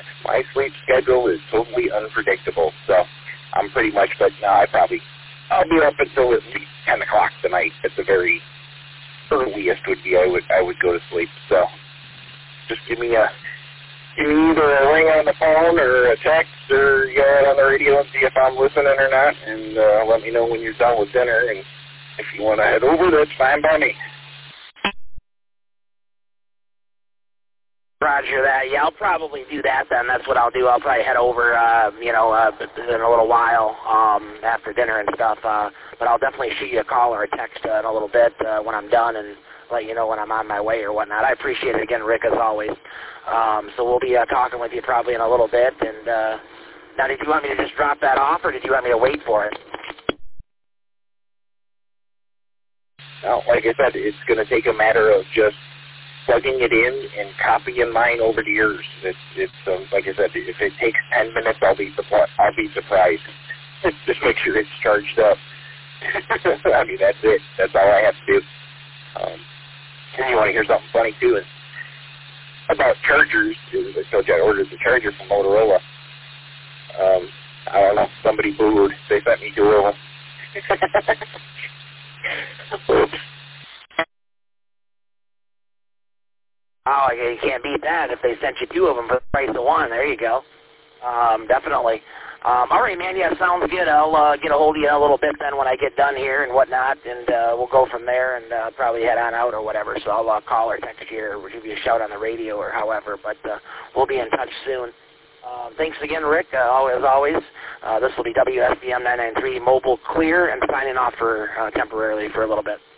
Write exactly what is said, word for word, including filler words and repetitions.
my sleep schedule is totally unpredictable. So I'm pretty much, but no, I probably, I'll be up until at least ten o'clock tonight at the very earliest would be I would, I would go to sleep. So just give me a, give me either a ring on the phone or a text or go out on the radio and see if I'm listening or not, and uh, let me know when you're done with dinner. And if you want to head over, that's fine by me. Roger that. Yeah, I'll probably do that then. That's what I'll do. I'll probably head over, uh, you know, uh, in a little while um, after dinner and stuff. Uh, but I'll definitely shoot you a call or a text uh, in a little bit uh, when I'm done and let you know when I'm on my way or whatnot. I appreciate it again, Rick, as always. Um, so we'll be uh, talking with you probably in a little bit. And uh, now, did you want me to just drop that off, or did you want me to wait for it? Now, like I said, it's going to take a matter of just plugging it in and copying mine over to yours. It's, it's um, like I said, if it takes ten minutes, I'll be I'll be surprised. Just make sure it's charged up. I mean, that's it. That's all I have to do. Um, and you want to hear something funny too? Is about chargers. I told you I ordered the charger from Motorola. Um, I don't know. Somebody booed. They sent me two of them. Oops. Oh, you can't beat that if they sent you two of them for the price of one. There you go. Um, definitely. Um, all right, man. Yeah, sounds good. I'll uh, get a hold of you in a little bit then when I get done here and whatnot, and uh, we'll go from there and uh, probably head on out or whatever. So I'll uh, call or text you or give you a shout on the radio or however, but uh, we'll be in touch soon. Uh, thanks again, Rick, uh, as always. Uh, this will be W S B M nine ninety-three Mobile Clear and signing off for uh, temporarily for a little bit.